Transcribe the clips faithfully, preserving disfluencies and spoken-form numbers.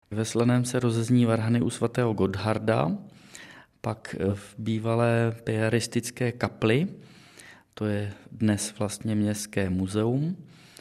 Ve Slaném se rozezní varhany u svatého Gotharda, pak v bývalé piaristické kapli, to je dnes vlastně městské muzeum,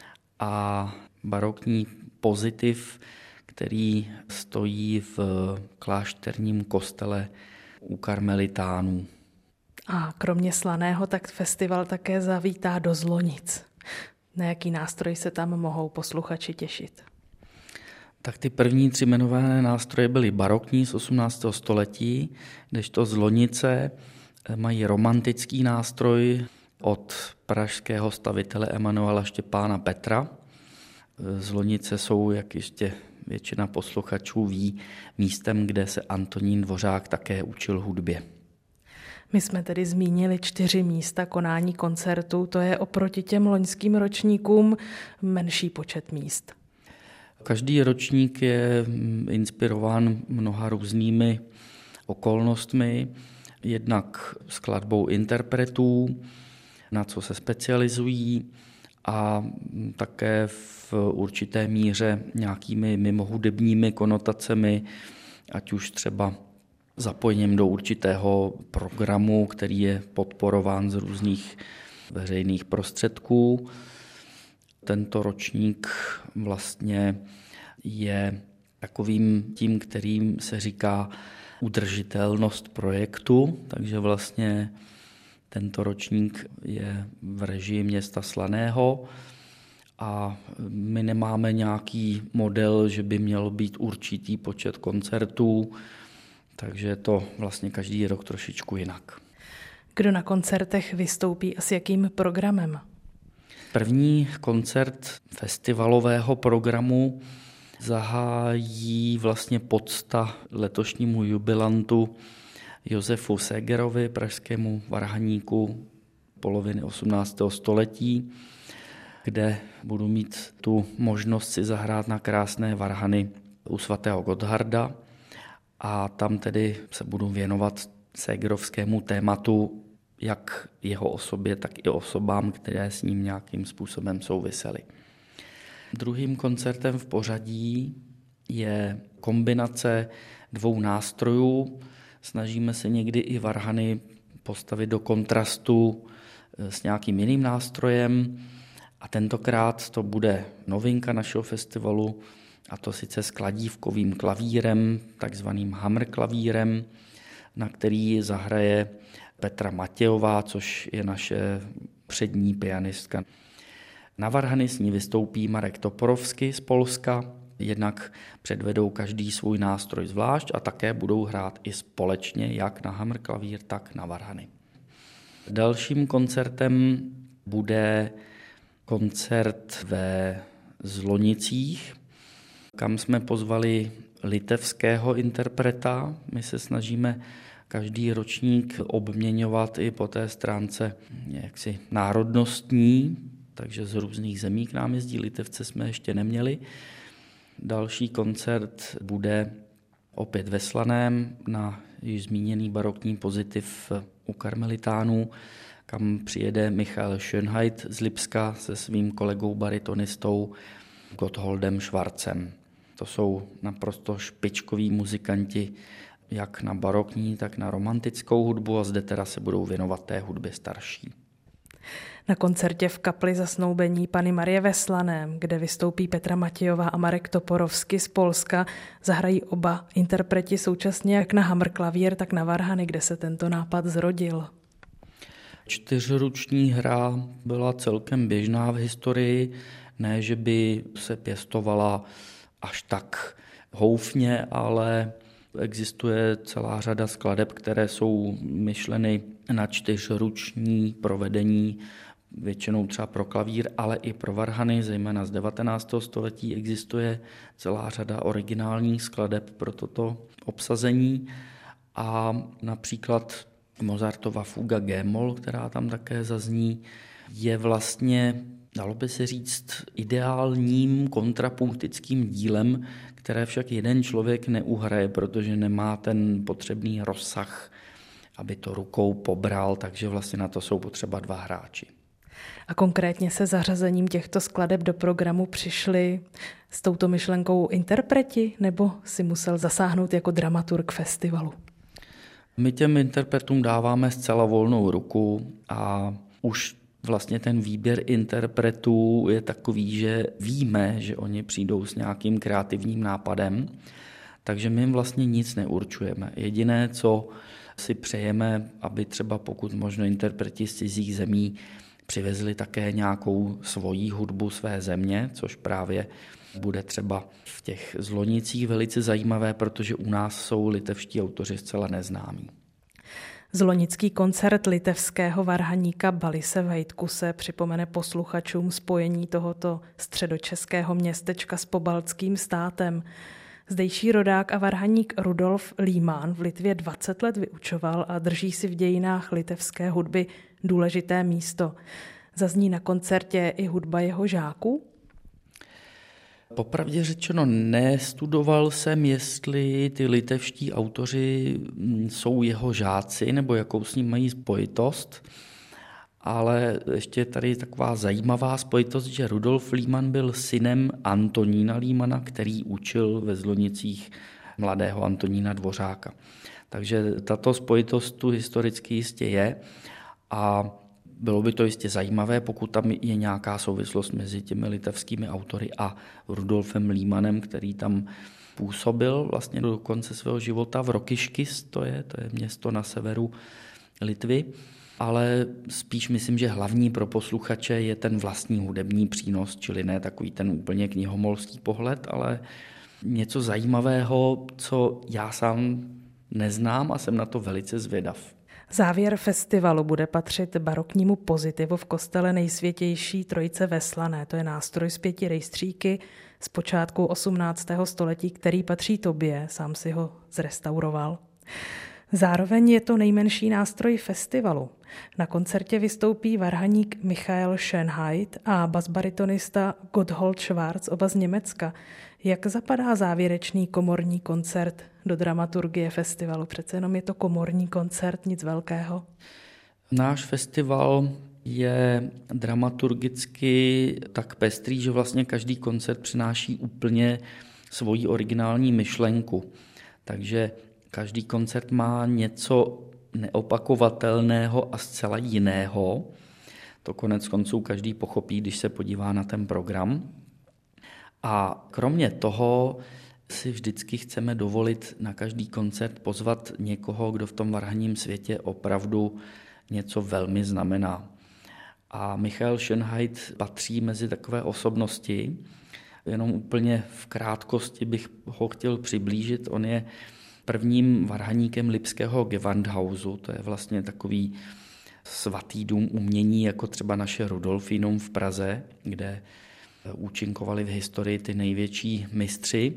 a barokní pozitiv, který stojí v klášterním kostele u karmelitánů. A kromě Slaného tak festival také zavítá do Zlonic. Na jaký nástroj se tam mohou posluchači těšit? Tak ty první tři jmenované nástroje byly barokní z osmnáctého století, kdežto Zlonice mají romantický nástroj od pražského stavitele Emanuela Štěpána Petra. Zlonice jsou, jak ještě většina posluchačů ví, místem, kde se Antonín Dvořák také učil hudbě. My jsme tedy zmínili čtyři místa konání koncertu, to je oproti těm loňským ročníkům menší počet míst. Každý ročník je inspirován mnoha různými okolnostmi, jednak skladbou interpretů, na co se specializují, a také v určité míře nějakými mimohudebními konotacemi, ať už třeba zapojením do určitého programu, který je podporován z různých veřejných prostředků. Tento ročník vlastně je takovým tím, kterým se říká udržitelnost projektu, takže vlastně tento ročník je v režii města Slaného a my nemáme nějaký model, že by měl být určitý počet koncertů, takže je to vlastně každý rok trošičku jinak. Kdo na koncertech vystoupí a s jakým programem? První koncert festivalového programu zahájí vlastně podsta letošnímu jubilantu Josefu Segerovi, pražskému varhaníku poloviny osmnáctého století, kde budu mít tu možnost si zahrát na krásné varhany u svatého Gotharda a tam tedy se budu věnovat Segerovskému tématu, jak jeho osobě, tak i osobám, které s ním nějakým způsobem souvisely. Druhým koncertem v pořadí je kombinace dvou nástrojů. Snažíme se někdy i varhany postavit do kontrastu s nějakým jiným nástrojem a tentokrát to bude novinka našeho festivalu, a to sice s kladívkovým klavírem, takzvaným hammer klavírem, na který zahraje Petra Matějová, což je naše přední pianistka. Na varhany s ní vystoupí Marek Toporovský z Polska, jednak předvedou každý svůj nástroj zvlášť a také budou hrát i společně, jak na hammer klavír, tak na varhany. Dalším koncertem bude koncert ve Zlonicích, kam jsme pozvali litevského interpreta. My se snažíme každý ročník obměňovat i po té stránce jaksi národnostní, takže z různých zemí k nám jezdí. Litevce jsme ještě neměli. Další koncert bude opět ve Slaném na již zmíněný barokní pozitiv u karmelitánů, kam přijede Michael Schönheit z Lipska se svým kolegou baritonistou Gottholdem Schwarzem. To jsou naprosto špičkoví muzikanti, jak na barokní, tak na romantickou hudbu, a zde teda se budou věnovat té hudbě starší. Na koncertě v kapli Zasnoubení Panny Marie ve Slaném, kde vystoupí Petra Matějová a Marek Toporovský z Polska, zahrají oba interpreti současně jak na hammer klavír, tak na varhany, kde se tento nápad zrodil. Čtyřruční hra byla celkem běžná v historii, ne, že by se pěstovala až tak houfně, ale existuje celá řada skladeb, které jsou myšleny na čtyřruční provedení, většinou třeba pro klavír, ale i pro varhany, zejména z devatenáctého století existuje celá řada originálních skladeb pro toto obsazení a například Mozartova fuga G-moll, která tam také zazní, je vlastně, dalo by se říct, ideálním kontrapunktickým dílem, které však jeden člověk neuhraje, protože nemá ten potřebný rozsah, aby to rukou pobral, takže vlastně na to jsou potřeba dva hráči. A konkrétně se zařazením těchto skladeb do programu přišli s touto myšlenkou interpreti, nebo si musel zasáhnout jako dramaturg festivalu? My těm interpretům dáváme zcela volnou ruku a už vlastně ten výběr interpretů je takový, že víme, že oni přijdou s nějakým kreativním nápadem, takže my jim vlastně nic neurčujeme. Jediné, co si přejeme, aby třeba pokud možno interpreti z cizích zemí přivezli také nějakou svoji hudbu své země, což právě bude třeba v těch Zlonicích velice zajímavé, protože u nás jsou litevští autoři zcela neznámí. Zlonický koncert litevského varhaníka Balise Vaitkuse připomene posluchačům spojení tohoto středočeského městečka s pobaltským státem. Zdejší rodák a varhaník Rudolf Líman v Litvě dvacet let vyučoval a drží si v dějinách litevské hudby důležité místo. Zazní na koncertě i hudba jeho žáků? Popravdě řečeno, nestudoval jsem, jestli ty litevští autoři jsou jeho žáci nebo jakou s ním mají spojitost, ale ještě tady taková zajímavá spojitost, že Rudolf Líman byl synem Antonína Límana, který učil ve Zlonicích mladého Antonína Dvořáka. Takže tato spojitost tu historicky jistě je a bylo by to jistě zajímavé, pokud tam je nějaká souvislost mezi těmi litevskými autory a Rudolfem Límanem, který tam působil vlastně do konce svého života v Rokyškis, to je, to je město na severu Litvy, ale spíš myslím, že hlavní pro posluchače je ten vlastní hudební přínos, čili ne takový ten úplně knihomolský pohled, ale něco zajímavého, co já sám neznám a jsem na to velice zvědav. Závěr festivalu bude patřit baroknímu pozitivu v kostele Nejsvětější Trojice ve Slané. To je nástroj s pěti rejstříky z počátku osmnáctého století, který patří tobě, sám si ho zrestauroval. Zároveň je to nejmenší nástroj festivalu. Na koncertě vystoupí varhaník Michael Schönheit a basbaritonista Gotthold Schwarz, oba z Německa. Jak zapadá závěrečný komorní koncert do dramaturgie festivalu? Přece jenom je to komorní koncert, nic velkého. Náš festival je dramaturgicky tak pestrý, že vlastně každý koncert přináší úplně svoji originální myšlenku. Takže každý koncert má něco neopakovatelného a zcela jiného. To konec konců každý pochopí, když se podívá na ten program. A kromě toho si vždycky chceme dovolit na každý koncert pozvat někoho, kdo v tom varhanním světě opravdu něco velmi znamená. A Michael Schönheit patří mezi takové osobnosti. Jenom úplně v krátkosti bych ho chtěl přiblížit. On je prvním varhaníkem lipského Gewandhausu, to je vlastně takový svatý dům umění, jako třeba naše Rudolfinum v Praze, kde účinkovali v historii ty největší mistři.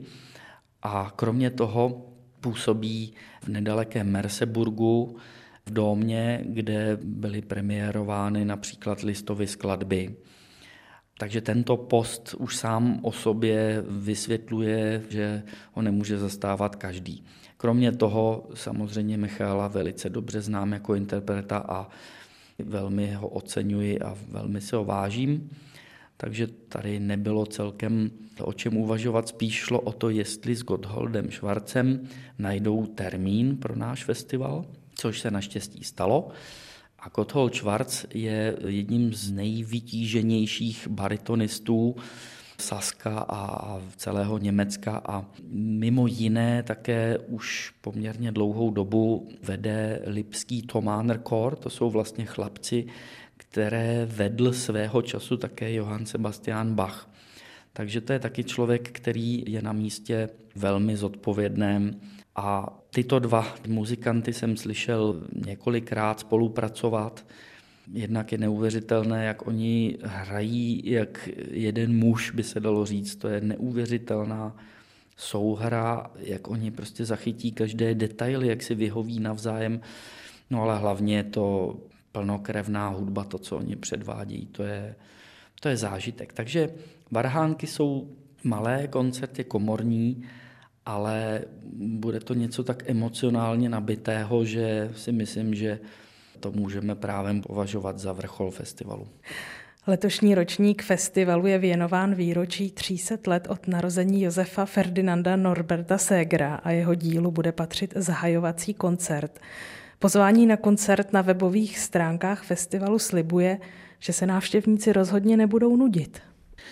A kromě toho působí v nedalekém Merseburgu v domě, kde byly premiérovány například Listovy skladby. Takže tento post už sám o sobě vysvětluje, že ho nemůže zastávat každý. Kromě toho samozřejmě Michala velice dobře znám jako interpreta a velmi ho oceňuji a velmi se ho vážím. Takže tady nebylo celkem o čem uvažovat, spíš šlo o to, jestli s Gottholdem Schwarzem najdou termín pro náš festival, což se naštěstí stalo. A Gotthold Schwarz je jedním z nejvytíženějších baritonistů Saska a celého Německa a mimo jiné také už poměrně dlouhou dobu vede lipský Thomaner Chor, to jsou vlastně chlapci, které vedl svého času také Johann Sebastian Bach. Takže to je taky člověk, který je na místě velmi zodpovědném. A tyto dva muzikanty jsem slyšel několikrát spolupracovat. Jednak je neuvěřitelné, jak oni hrají, jak jeden muž, by se dalo říct. To je neuvěřitelná souhra, jak oni prostě zachytí každé detaily, jak si vyhoví navzájem. No ale hlavně je to plnokrevná hudba, to, co oni předvádějí, to je, to je zážitek. Takže varhánky jsou malé, koncert je komorní, ale bude to něco tak emocionálně nabitého, že si myslím, že to můžeme právem považovat za vrchol festivalu. Letošní ročník festivalu je věnován výročí tří set let od narození Josefa Ferdinanda Norberta Segera a jeho dílu bude patřit zahajovací koncert. Pozvání na koncert na webových stránkách festivalu slibuje, že se návštěvníci rozhodně nebudou nudit.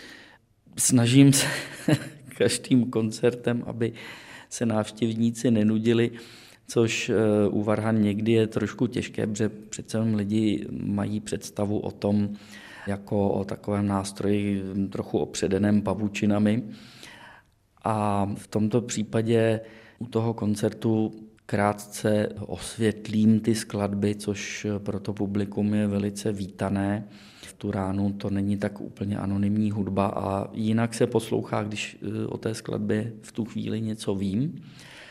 Snažím se každým koncertem, aby se návštěvníci nenudili, což u varhan někdy je trošku těžké, protože přece lidi mají představu o tom, jako o takovém nástroji trochu opředeném pavučinami. A v tomto případě u toho koncertu krátce osvětlím ty skladby, což pro to publikum je velice vítané. V tu ránu to není tak úplně anonymní hudba a jinak se poslouchá, když o té skladbě v tu chvíli něco vím.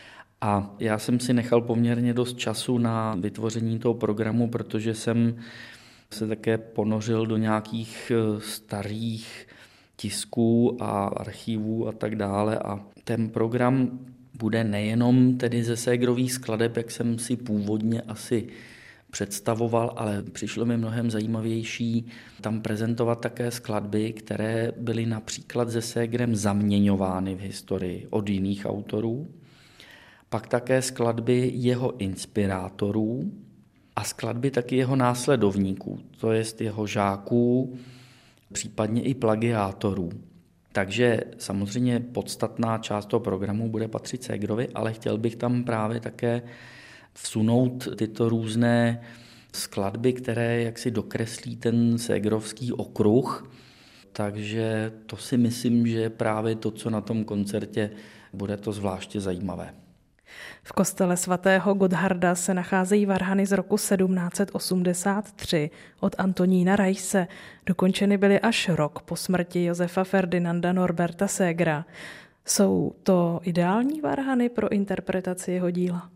A já jsem si nechal poměrně dost času na vytvoření toho programu, protože jsem se také ponořil do nějakých starých tisků a archivů a tak dále. A ten program bude nejenom tedy ze Segerových skladeb, jak jsem si původně asi představoval, ale přišlo mi mnohem zajímavější tam prezentovat také skladby, které byly například se Segerem zaměňovány v historii od jiných autorů. Pak také skladby jeho inspirátorů a skladby taky jeho následovníků, to jest jeho žáků, případně i plagiátorů. Takže samozřejmě podstatná část toho programu bude patřit Segerovi, ale chtěl bych tam právě také vsunout tyto různé skladby, které jaksi dokreslí ten segerovský okruh. Takže to si myslím, že je právě to, co na tom koncertě bude to zvláště zajímavé. V kostele svatého Gotharda se nacházejí varhany z roku sedmnáct set osmdesát tři od Antonína Raise. Dokončeny byly až rok po smrti Josefa Ferdinanda Norberta Segera. Jsou to ideální varhany pro interpretaci jeho díla?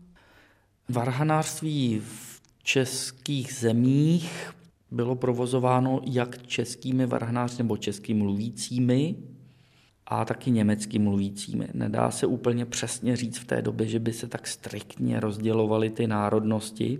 Varhanářství v českých zemích bylo provozováno jak českými varhanáři nebo česky mluvícími, a taky německy mluvícími. Nedá se úplně přesně říct v té době, že by se tak striktně rozdělovaly ty národnosti.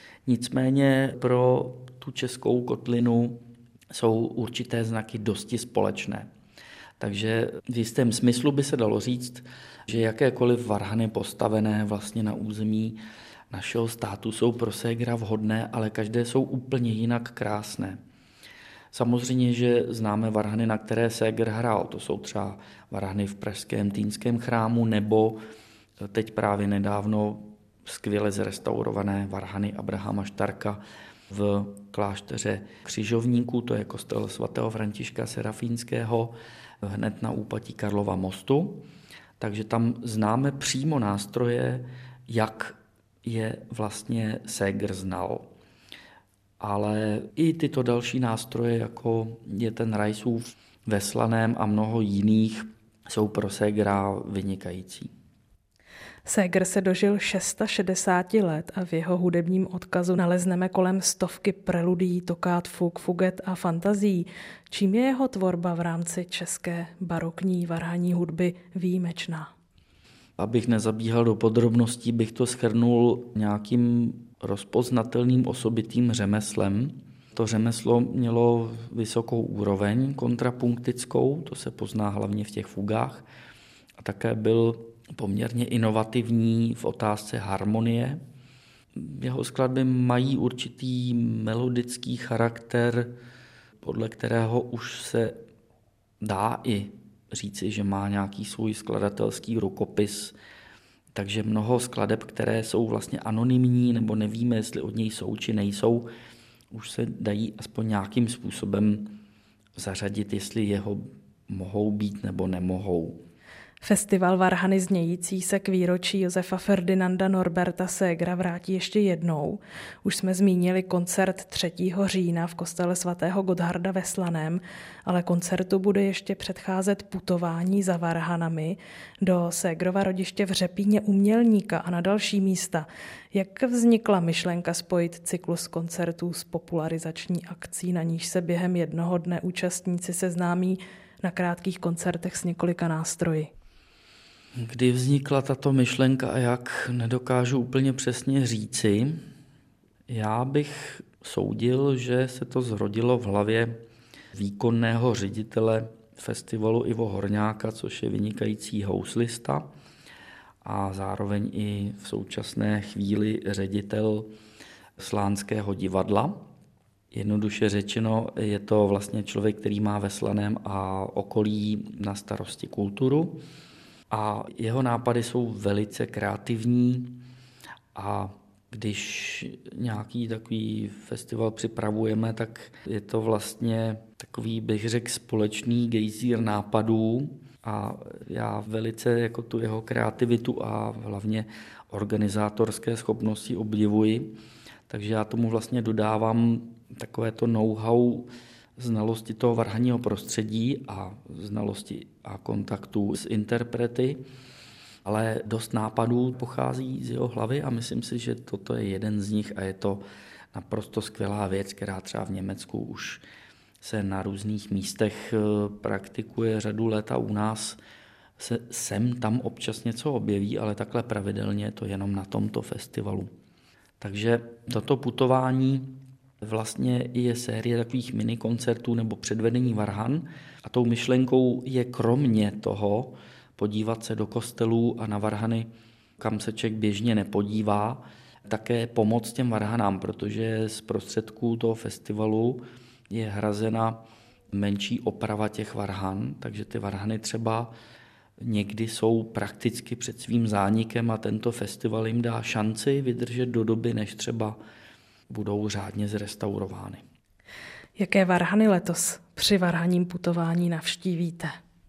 Nicméně pro tu českou kotlinu jsou určité znaky dosti společné. Takže v jistém smyslu by se dalo říct, že jakékoliv varhany postavené vlastně na území našeho státu jsou pro Segera vhodné, ale každé jsou úplně jinak krásné. Samozřejmě, že známe varhany, na které Seger hrál. To jsou třeba varhany v pražském Týnském chrámu nebo teď právě nedávno skvěle zrestaurované varhany Abrahama Štarka v klášteře Křižovníků, to je kostel svatého Františka Serafínského hned na úpatí Karlova mostu. Takže tam známe přímo nástroje, jak je vlastně Seger znal. Ale i tyto další nástroje, jako je ten Raisův ve Slaném a mnoho jiných, jsou pro Segera vynikající. Seger se dožil šedesát šest let a v jeho hudebním odkazu nalezneme kolem stovky preludií, tokát, fug, fuget a fantazí. Čím je jeho tvorba v rámci české barokní varhanní hudby výjimečná? Abych nezabíhal do podrobností, bych to shrnul nějakým rozpoznatelným osobitým řemeslem. To řemeslo mělo vysokou úroveň kontrapunktickou, to se pozná hlavně v těch fugách, a také byl poměrně inovativní v otázce harmonie. Jeho skladby mají určitý melodický charakter, podle kterého už se dá i říci, že má nějaký svůj skladatelský rukopis. Takže mnoho skladeb, které jsou vlastně anonymní, nebo nevíme, jestli od něj jsou či nejsou, už se dají aspoň nějakým způsobem zařadit, jestli jeho mohou být nebo nemohou. Festival varhany znějící se k výročí Josefa Ferdinanda Norberta Segera vrátí ještě jednou. Už jsme zmínili koncert třetího října v kostele svatého Gotharda ve Slaném, ale koncertu bude ještě předcházet putování za varhanami do Segerova rodiště v Řepíně u Mělníka a na další místa. Jak vznikla myšlenka spojit cyklus koncertů s popularizační akcí, na níž se během jednoho dne účastníci seznámí na krátkých koncertech s několika nástroji? Kdy vznikla tato myšlenka a jak, nedokážu úplně přesně říci. Já bych soudil, že se to zrodilo v hlavě výkonného ředitele festivalu Ivo Horňáka, což je vynikající houslista a zároveň i v současné chvíli ředitel Slánského divadla. Jednoduše řečeno, je to vlastně člověk, který má ve Slaném a okolí na starosti kulturu a jeho nápady jsou velice kreativní a když nějaký takový festival připravujeme, tak je to vlastně takový, bych řekl, společný gejzír nápadů a já velice jako tu jeho kreativitu a hlavně organizátorské schopnosti obdivuji. Takže já tomu vlastně dodávám takovéto know-how znalosti toho varhanního prostředí a znalosti a kontaktu s interprety, ale dost nápadů pochází z jeho hlavy a myslím si, že toto je jeden z nich a je to naprosto skvělá věc, která třeba v Německu už se na různých místech praktikuje řadu let a u nás se sem tam občas něco objeví, ale takhle pravidelně je to jenom na tomto festivalu. Takže toto putování vlastně je série takových minikoncertů nebo předvedení varhan a tou myšlenkou je kromě toho podívat se do kostelů a na varhany, kam se člověk běžně nepodívá, také pomoct těm varhanám, protože z prostředků toho festivalu je hrazena menší oprava těch varhan, takže ty varhany třeba někdy jsou prakticky před svým zánikem a tento festival jim dá šanci vydržet do doby, než třeba budou řádně zrestaurovány. Jaké varhany letos při varhaním putování navštívíte?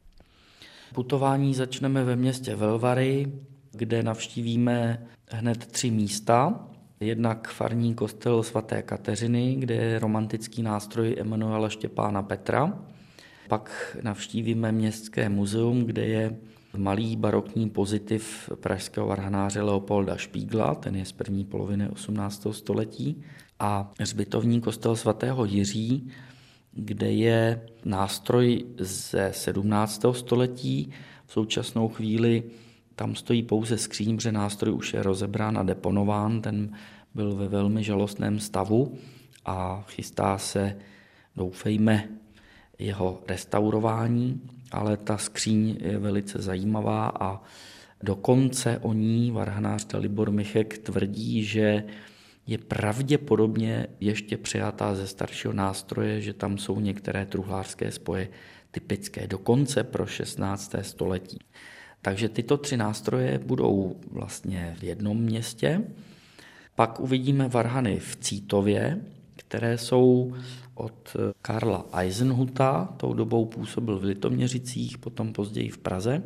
Putování začneme ve městě Velvary, kde navštívíme hned tři místa. Jednak farní kostel svaté Kateřiny, kde je romantický nástroj Emanuela Štěpána Petra. Pak navštívíme Městské muzeum, kde je malý barokní pozitiv pražského varhanáře Leopolda Špígla, ten je z první poloviny osmnáctého století. A hřbitovní kostel svatého Jiří, kde je nástroj ze sedmnáctého století. V současnou chvíli tam stojí pouze skříň, protože nástroj už je rozebrán a deponován, ten byl ve velmi žalostném stavu a chystá se, doufejme, jeho restaurování, ale ta skříň je velice zajímavá a dokonce o ní varhanář Dalibor Michek tvrdí, že je pravděpodobně ještě přijatá ze staršího nástroje, že tam jsou některé truhlářské spoje typické dokonce pro šestnácté století. Takže tyto tři nástroje budou vlastně v jednom městě. Pak uvidíme varhany v Cítově, které jsou od Karla Eisenhuta, tou dobou působil v Litoměřicích, potom později v Praze.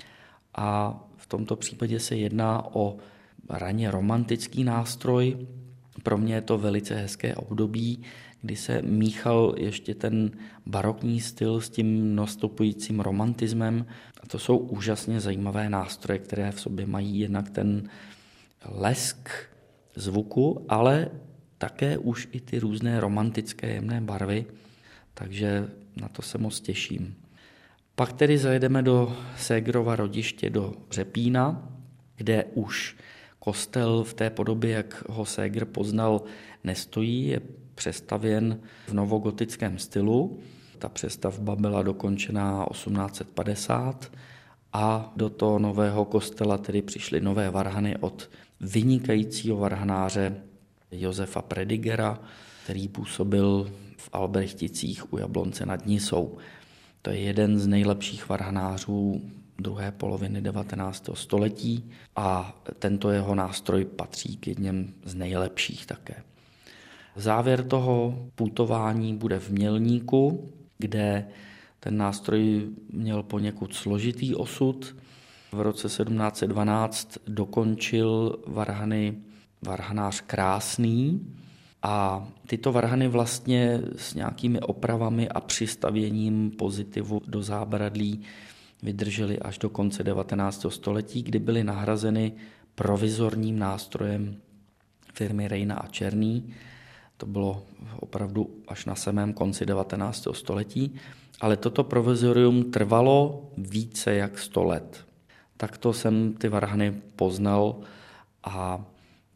A v tomto případě se jedná o raně romantický nástroj. Pro mě je to velice hezké období, kdy se míchal ještě ten barokní styl s tím nastupujícím romantismem. A to jsou úžasně zajímavé nástroje, které v sobě mají jednak ten lesk zvuku, ale také už i ty různé romantické jemné barvy, takže na to se moc těším. Pak tedy zajedeme do Ségrova Rodiště, do Řepína, kde už kostel v té podobě, jak ho Ségr poznal, nestojí, je přestavěn v novogotickém stylu. Ta přestavba byla dokončená osmnáct set padesát a do toho nového kostela tedy přišly nové varhany od vynikajícího varhanáře Josefa Predigera, který působil v Albrechticích u Jablonce nad Nisou. To je jeden z nejlepších varhanářů druhé poloviny devatenáctého století a tento jeho nástroj patří k jedním z nejlepších také. Závěr toho putování bude v Mělníku, kde ten nástroj měl poněkud složitý osud. V roce sedmnáct set dvanáct dokončil varhany varhanář Krásný a tyto varhany vlastně s nějakými opravami a přistavěním pozitivu do zábradlí vydržely až do konce devatenáctého století, kdy byly nahrazeny provizorním nástrojem firmy Rejna a Černý. To bylo opravdu až na samém konci devatenáctého století, ale toto provizorium trvalo více jak sto let. Takto jsem ty varhany poznal a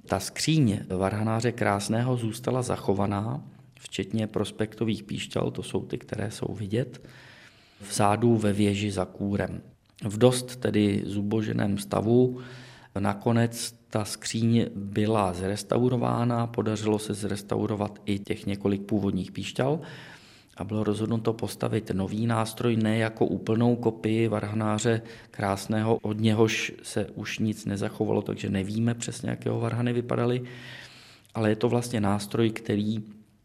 Ta skříň varhanáře Krásného zůstala zachovaná, včetně prospektových píšťal, to jsou ty, které jsou vidět, vzadu ve věži za kůrem. V dost tedy zuboženém stavu nakonec ta skříň byla zrestaurována, podařilo se zrestaurovat i těch několik původních píšťal a bylo rozhodnuto postavit nový nástroj, ne jako úplnou kopii varhanáře Krásného, od něhož se už nic nezachovalo, takže nevíme přesně, jak jeho varhany vypadaly, ale je to vlastně nástroj, který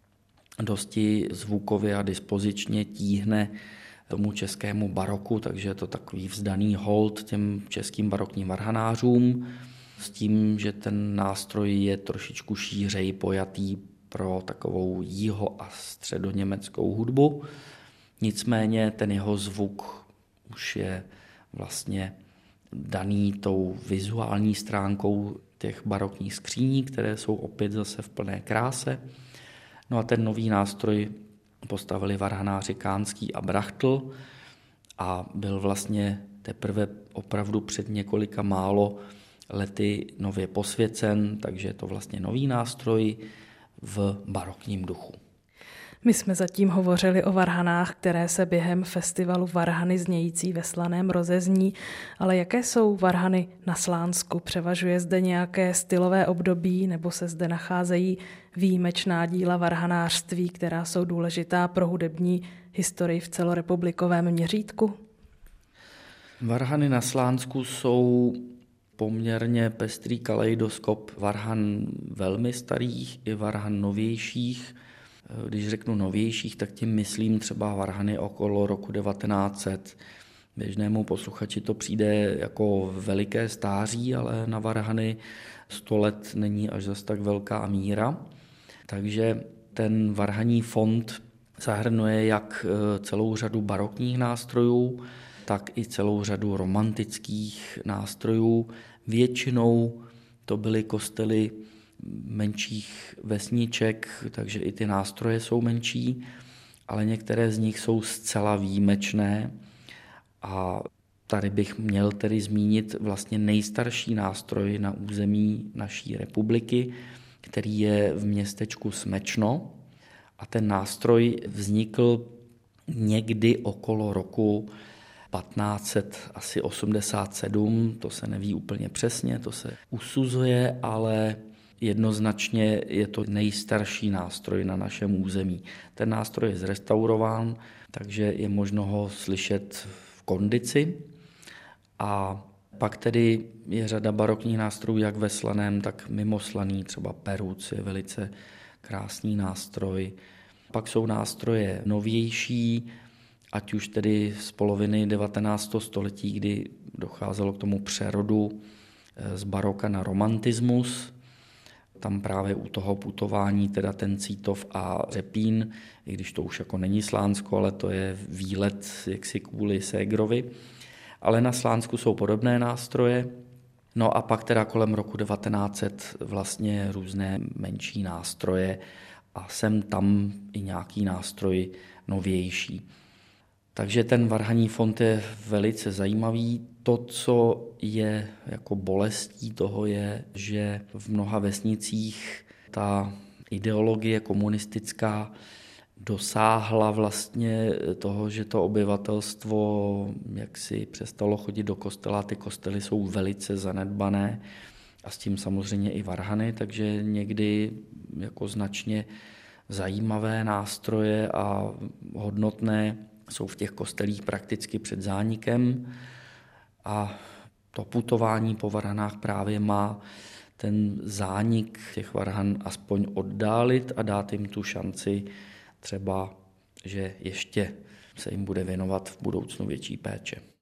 dosti zvukově a dispozičně tíhne tomu českému baroku, takže je to takový vzdaný hold těm českým barokním varhanářům s tím, že ten nástroj je trošičku šířej pojatý pro takovou jiho- a středoněmeckou hudbu. Nicméně ten jeho zvuk už je vlastně daný tou vizuální stránkou těch barokních skříní, které jsou opět zase v plné kráse. No a ten nový nástroj postavili varhanáři Kánský a Brachtl a byl vlastně teprve opravdu před několika málo lety nově posvěcen, takže je to vlastně nový nástroj v barokním duchu. My jsme zatím hovořili o varhanách, které se během festivalu Varhany znějící ve Slaném rozezní, ale jaké jsou varhany na Slánsku? Převažuje zde nějaké stylové období nebo se zde nacházejí výjimečná díla varhanářství, která jsou důležitá pro hudební historii v celorepublikovém měřítku? Varhany na Slánsku jsou poměrně pestrý kaleidoskop varhan velmi starých i varhan novějších. Když řeknu novějších, tak tím myslím třeba varhany okolo roku devatenáct set. Běžnému posluchači to přijde jako veliké stáří, ale na varhany sto let není až zas tak velká míra. Takže ten varhaní fond zahrnuje jak celou řadu barokních nástrojů, tak i celou řadu romantických nástrojů. Většinou to byly kostely menších vesniček, takže i ty nástroje jsou menší, ale některé z nich jsou zcela výjimečné a tady bych měl tedy zmínit vlastně nejstarší nástroj na území naší republiky, který je v městečku Smečno a ten nástroj vznikl někdy okolo roku patnáct osmdesát sedm, to se neví úplně přesně, to se usuzuje, ale jednoznačně je to nejstarší nástroj na našem území. Ten nástroj je zrestaurován, takže je možno ho slyšet v kondici. A pak tedy je řada barokních nástrojů, jak ve Slaném, tak mimo Slaný, třeba Peruc je velice krásný nástroj. Pak jsou nástroje novější, ať už tedy z poloviny devatenáctého století, kdy docházelo k tomu přerodu z baroka na romantismus. Tam právě u toho putování teda ten Cítov a Řepín, i když to už jako není Slánsko, ale to je výlet jaksi kvůli Ségrovi. Ale na Slánsku jsou podobné nástroje. No a pak teda kolem roku devatenáct set vlastně různé menší nástroje a sem tam i nějaký nástroj novější. Takže ten varhaní fond je velice zajímavý. To, co je jako bolestí toho, je, že v mnoha vesnicích ta ideologie komunistická dosáhla vlastně toho, že to obyvatelstvo jaksi přestalo chodit do kostela. Ty kostely jsou velice zanedbané a s tím samozřejmě i varhany, takže někdy jako značně zajímavé nástroje a hodnotné jsou v těch kostelích prakticky před zánikem a to putování po varhanách právě má ten zánik těch varhan aspoň oddálit a dát jim tu šanci třeba, že ještě se jim bude věnovat v budoucnu větší péče.